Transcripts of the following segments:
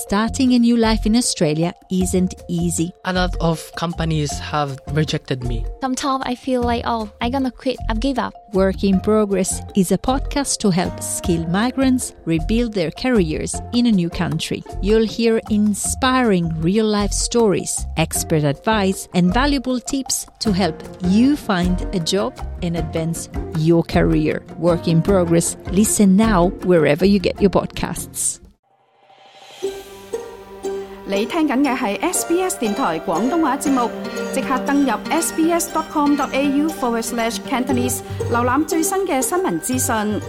Starting a new life in Australia isn't easy. A lot of companies have rejected me. Sometimes I feel like, I'm gonna quit, I've give up. Work in Progress is a podcast to help skilled migrants rebuild their careers in a new country. You'll hear inspiring real-life stories, expert advice, and valuable tips to help you find a job and advance your career. Work in Progress. Listen now wherever you get your podcasts. 你聽緊嘅係 SBS 電台廣東話節目，即刻登入 sbs.com.au/Cantonese 瀏覽最新嘅新聞資訊。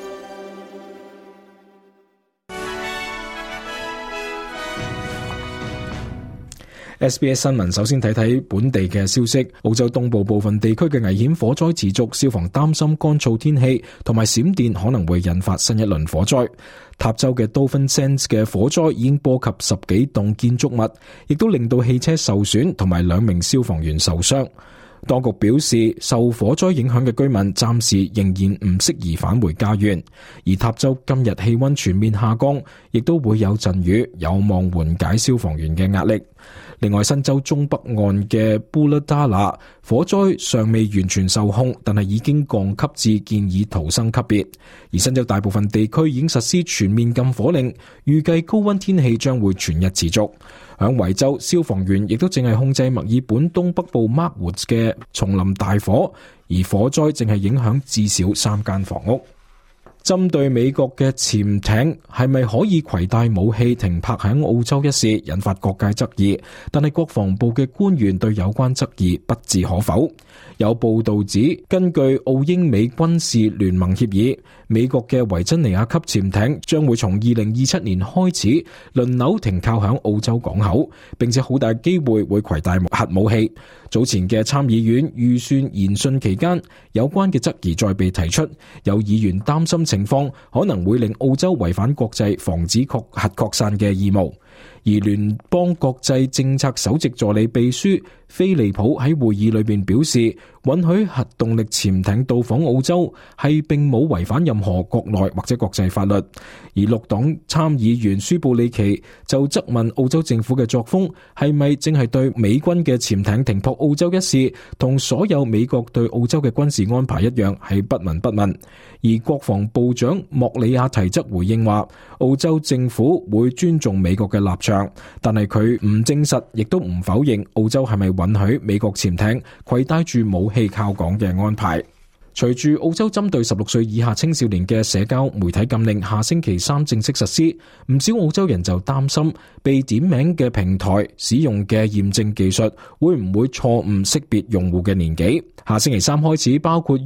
SBS 新聞首先睇睇本地嘅消息。澳洲東部部分地區嘅危險火災持續，消防擔心乾燥天氣同埋閃電可能會引發新一輪火災。塔州嘅 Dolphin Sands 嘅火災已經波及10幾棟建築物，亦都令到汽車受損同埋2名消防員受傷。當局表示，受火災影響嘅居民暫時仍然唔適宜返回家園，而塔州今日氣溫全面下降，亦都會有陣雨，有望緩解消防員嘅壓力。另外，新州中北岸嘅 Booladalla 火災尚未完全受控，但係已經降級至建議逃生級別。而新州大部分地區已經實施全面禁火令，預計高溫天氣將會全日持續。響維州，消防員亦都正係控制墨爾本東北部 Markwoods 嘅叢林大火，而火災正係影響至少3間房屋。針對美國嘅潛艇係咪可以攜帶武器停泊喺澳洲一事，引發各界質疑，但係國防部嘅官員對有關質疑不置可否。有報道指，根據澳英美軍事聯盟協議，美國嘅維珍尼亞級潛艇將會從2027年開始輪流停靠響澳洲港口，並且好大機會會攜帶核武器。早前嘅參議院預算研訊期間，有關嘅質疑再被提出，有議員擔心情況可能會令澳洲違反國際防止核擴散嘅義務。而聯邦國際政策首席助理秘書菲利普喺會議裏面表示，允許核動力潛艇到訪澳洲係並冇違反任何國內或者國際法律。而綠黨參議員舒布里奇就質問澳洲政府嘅作風係咪正係對美軍嘅潛艇停泊澳洲一事同所有美國對澳洲嘅軍事安排一樣係不聞不問。而國防部長莫里亞提則回應話，澳洲政府會尊重美國嘅立場，但係佢唔證實亦都唔否認澳洲係咪允許美國潛艇攜帶住武器靠港嘅安排。隨住澳洲針對16歲以下青少年嘅社交媒體禁令下星期3正式實施，唔少澳洲人就擔心被點名嘅平台使用嘅驗證技術會唔會錯誤識別用戶嘅年紀。下星期3開始，包括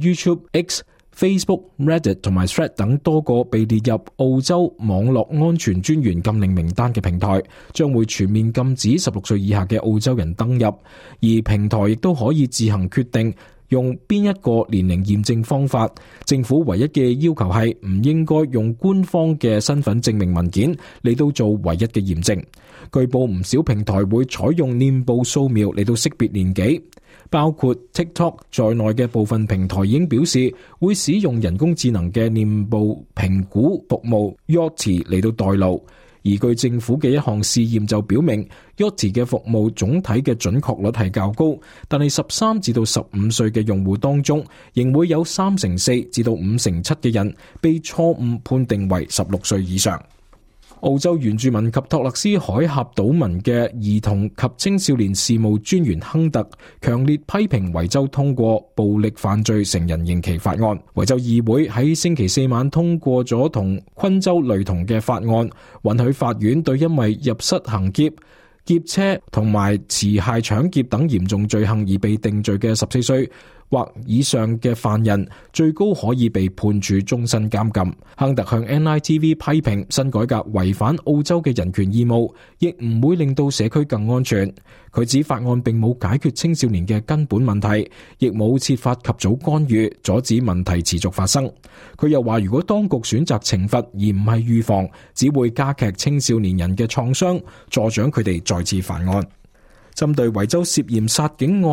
YouTube、Facebook、Reddit 同埋 Thread 等多個被列入澳洲網絡安全專員禁令名單嘅平台，將會全面禁止16歲以下嘅澳洲人登入，而平台亦都可以自行決定用邊一個年齡驗證方法。政府唯一嘅要求係唔應該用官方嘅身份證明文件嚟到做唯一嘅驗證。據報唔少平台會採用臉部掃描嚟到識別年紀，包括 TikTok 在內嘅部分平台已經表示會使用人工智能嘅臉部評估服務 Yoti 嚟到代勞。而據政府嘅一項試驗就表明 Yoti 嘅服務總體嘅準確率係較高，但係13至到15歲嘅用戶當中，仍會有3/4至到5/7嘅人被錯誤判定為16歲以上。澳洲原住民及托勒斯海峽島民嘅兒童及青少年事務專員亨特強烈批評維州通過暴力犯罪成人刑期法案。維州議會喺星期4晚通過咗同昆州雷同嘅法案，允許法院對因為入室行劫、劫車同埋持械搶劫等嚴重罪行而被定罪嘅14歲或以上嘅犯人，最高可以被判處終身監禁。亨特向 NITV 批評新改革違反澳洲嘅人權義務，亦唔會令到社區更安全。佢指法案並冇解決青少年嘅根本問題，亦冇設法及早干預，阻止問題持續發生。佢又話，如果當局選擇懲罰而唔係預防，只會加劇青少年人嘅創傷，助長佢哋再次犯案。針對維州涉嫌殺警案，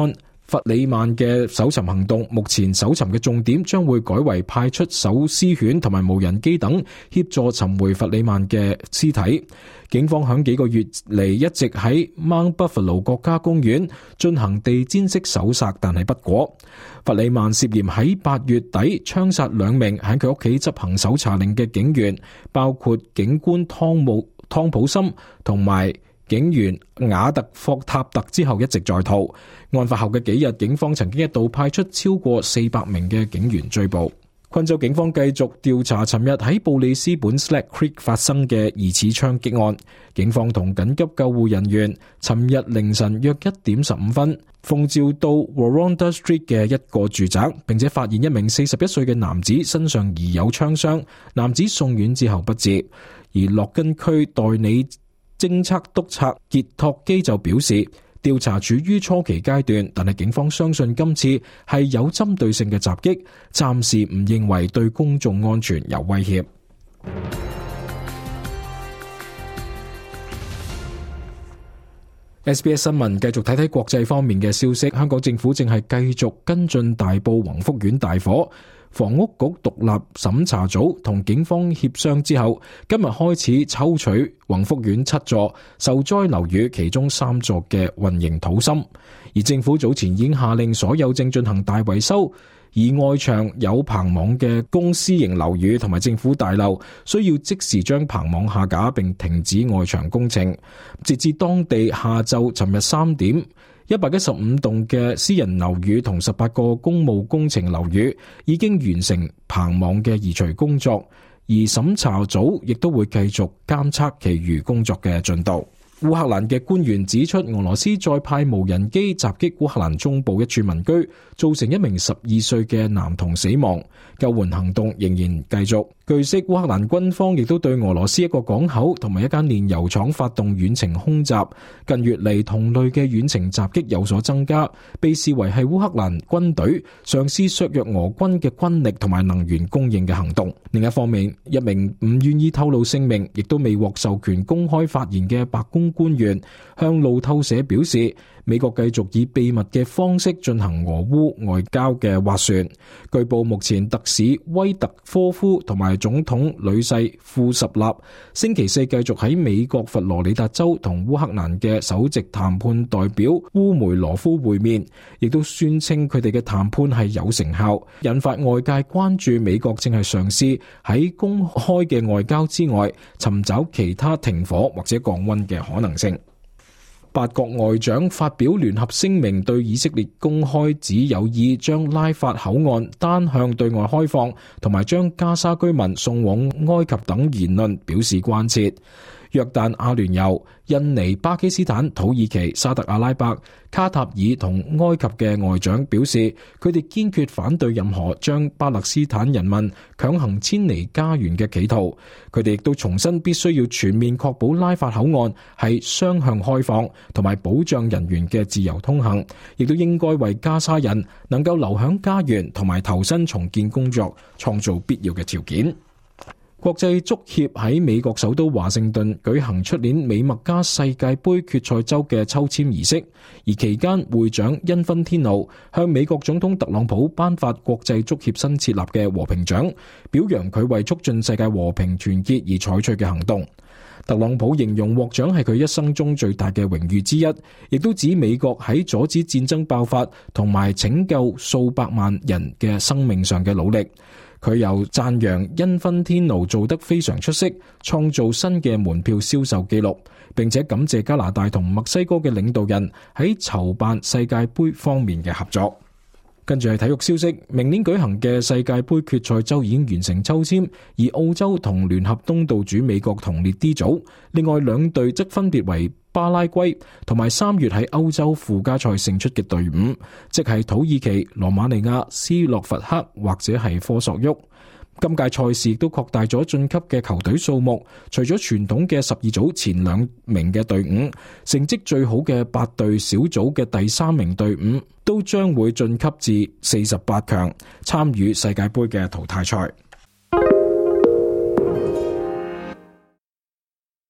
弗里曼嘅搜尋行動，目前搜尋嘅重點將會改為派出搜屍犬同埋無人機等協助尋回弗里曼嘅屍體。警方響幾個月嚟一直喺 Mount Buffalo 國家公園進行地毯式搜索，但係不果。弗里曼涉嫌喺8月底槍殺2名喺佢屋企執行搜查令嘅警員，包括警官湯普森同埋警員瓦特霍塔特之後一直在逃。案發後嘅幾日，警方曾經一度派出超過400名嘅警員追捕。昆州警方繼續調查尋日喺布里斯本 Slack Creek 發生嘅疑似槍擊案。警方同緊急救護人員尋日凌晨約1點15分奉召到 Warronda Street 嘅一個住宅，並且發現一名41歲嘅男子身上疑有槍傷，男子送院之後不治。而洛根區代理偵測督察傑托基就表示，調查處於初期階段，但係警方相信今次係有針對性嘅襲擊，暫時唔認為對公眾安全有威脅。SBS 新聞繼續睇睇國際方面嘅消息。香港政府正係繼續跟進大埔宏福苑大火。房屋局獨立審查組同警方協商之後，今日開始抽取宏福苑7座受災樓宇其中3座嘅混凝土芯。而政府早前已經下令所有正進行大維修而外牆有棚網嘅公私營樓宇同埋政府大樓，需要即時將棚網下架並停止外牆工程。截至當地下晝尋日3點，115棟嘅私人樓宇同18個公務工程樓宇已經完成棚網嘅移除工作，而審查組亦都會繼續監測其餘工作嘅進度。烏克蘭嘅官員指出，俄羅斯再派無人機襲擊烏克蘭中部一處民居，造成一名12歲嘅男童死亡。救援行動仍然繼續。據悉，烏克蘭軍方亦都對俄羅斯一個港口同埋一間煉油廠發動遠程空襲。近月嚟，同類嘅遠程襲擊有所增加，被視為係烏克蘭軍隊嘗試削弱俄軍嘅軍力同埋能源供應嘅行動。另一方面，一名唔願意透露姓名，亦都未獲授權公開發言嘅白宮官員向路透社表示，美國繼續以秘密嘅方式進行俄烏外交嘅斡旋。據報，目前特使威特科夫同埋總統女婿庫什納星期四繼續喺美國佛羅里達州同烏克蘭嘅首席談判代表烏梅羅夫會面，亦都宣稱佢哋嘅談判係有成效，引發外界關注美國正係嘗試喺公開嘅外交之外尋找其他停火或者降溫嘅可能性。8國外長發表聯合聲明，對以色列公開指有意將拉法口岸單向對外開放，同埋將加沙居民送往埃及等言論表示關切。約旦、阿聯酋、印尼、巴基斯坦、土耳其、沙特阿拉伯、卡塔爾同埃及嘅外長表示，佢哋堅決反對任何將巴勒斯坦人民強行遷離家園嘅企圖。佢哋亦都重申必須要全面確保拉法口岸係雙向開放，同埋保障人員嘅自由通行，亦都應該為加沙人能夠留響家園同埋投身重建工作創造必要嘅條件。國際足協喺美國首都華盛頓舉行出年美墨加世界盃決賽周嘅抽籤儀式，而期間會長因芬天奴向美國總統特朗普頒發國際足協新設立嘅和平獎，表揚佢為促進世界和平團結而採取嘅行動。特朗普形容獲獎係佢一生中最大嘅榮譽之一，亦都指美國喺阻止戰爭爆發同埋拯救數百萬人嘅生命上嘅努力。佢又讚揚因芬天奴做得非常出色，創造新嘅門票銷售記錄，並且感謝加拿大同墨西哥嘅領導人喺籌辦世界盃方面嘅合作。跟住係體育消息，明年舉行嘅世界盃決賽周已經完成抽籤，而澳洲同聯合東道主美國同列 D 組，另外2隊則分別為巴拉圭同埋3月喺歐洲附加賽勝出嘅隊伍，即係土耳其、羅馬尼亞、斯洛伐克或者係科索沃。今屆賽事亦都擴大咗晉級嘅球隊數目，除咗傳統嘅12組前2名嘅隊伍，成績最好嘅8隊小組嘅第3名隊伍都將會晉級至48強，參與世界盃嘅淘汰賽。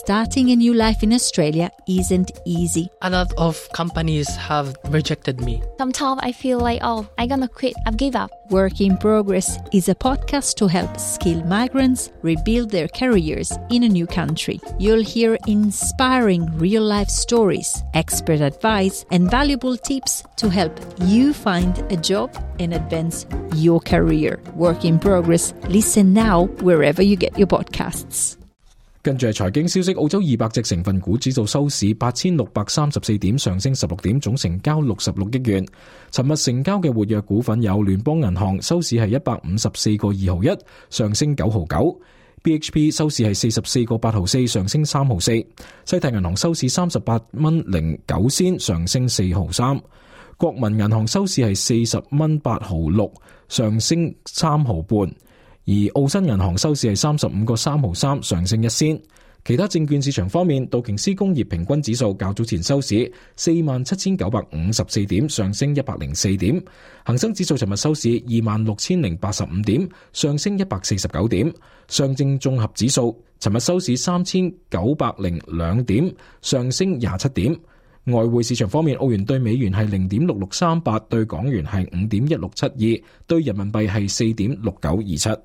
Starting a new life in Australia isn't easy. A lot of companies have rejected me. Sometimes I feel like, I'm gonna quit. I've give up. Work in Progress is a podcast to help skilled migrants rebuild their careers in a new country. You'll hear inspiring real-life stories, expert advice, and valuable tips to help you find a job and advance your career. Work in Progress. Listen now wherever you get your podcasts. 跟住係財經消息，澳洲200隻成分股指數收市8634點，上升16點，總成交66億元。尋日成交嘅活躍股份有聯邦銀行，收市係154個2毫1，上升9毫9。BHP 收市係44個8毫4，上升3毫4。西太銀行收市38蚊09仙，上升4毫3。國民銀行收市係40蚊8毫6，上升3毫半。而澳新銀行收市係35個3毫3，上升1仙。其他證券市場方面，道瓊斯工業平均指數較早前收市47,954點，上升104點。恒生指數尋日收市26,085點，上升149點。上證綜合指數尋日收市3,902點，上升27點。外匯市場方面，澳元對美元係0.6638，對港元係5.1672，對人民幣係4.6927。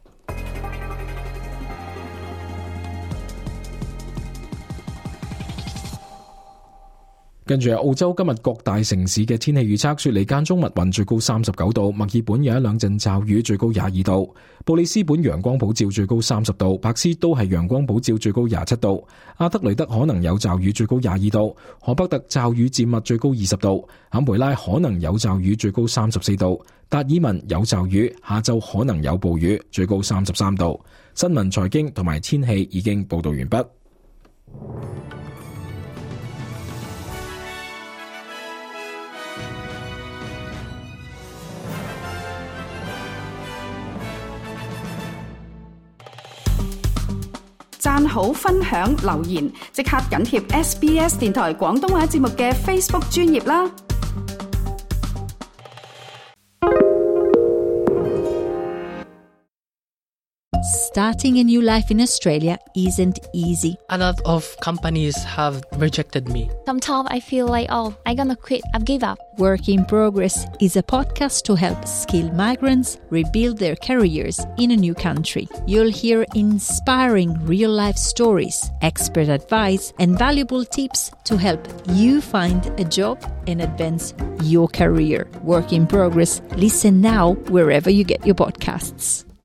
跟住澳洲今日各大城市嘅天氣預測，雪梨間中密雲，最高39度；墨爾本有一兩陣驟雨，最高22度；布里斯本陽光普照，最高30度；珀斯都係陽光普照，最高27度；阿德雷德可能有驟雨，最高22度；荷北特驟雨漸密，最高20度；坎培拉可能有驟雨，最高34度；達爾文有驟雨，下晝可能有暴雨，最高33度。新聞、財經同埋天氣已經報道完畢。 讚好、分享、留言，即刻緊貼 SBS 電台廣東話節目嘅 Facebook 專頁啦！ Starting a new life in Australia isn't easy. A lot of companies have rejected me. Sometimes I feel like, I'm gonna quit. I've give up. Work in Progress is a podcast to help skilled migrants rebuild their careers in a new country. You'll hear inspiring real-life stories, expert advice, and valuable tips to help you find a job and advance your career. Work in Progress. Listen now wherever you get your podcasts.